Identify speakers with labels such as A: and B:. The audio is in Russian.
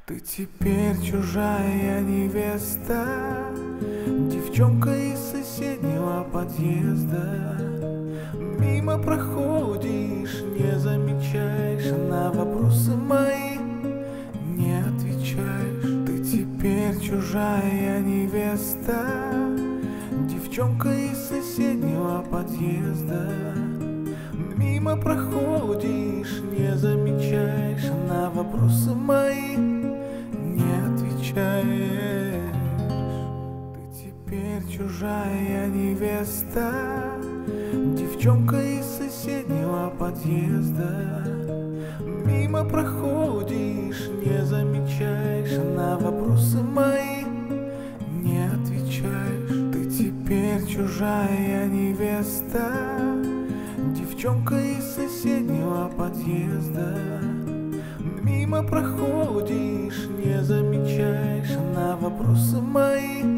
A: Ты теперь чужая невеста, девчонка из соседнего подъезда. Мимо проходишь, не замечаешь, на вопросы мои не отвечаешь. Ты теперь чужая невеста, девчонка из соседнего подъезда. Мимо проходишь, не замечаешь, на вопросы мои не отвечаешь. Ты теперь чужая невеста, девчонка из соседнего подъезда. Мимо проходишь, не замечаешь, на вопросы мои не отвечаешь. Ты теперь чужая невеста, девчонка из соседнего подъезда. Мимо проходишь, не замечаешь, на вопросы мои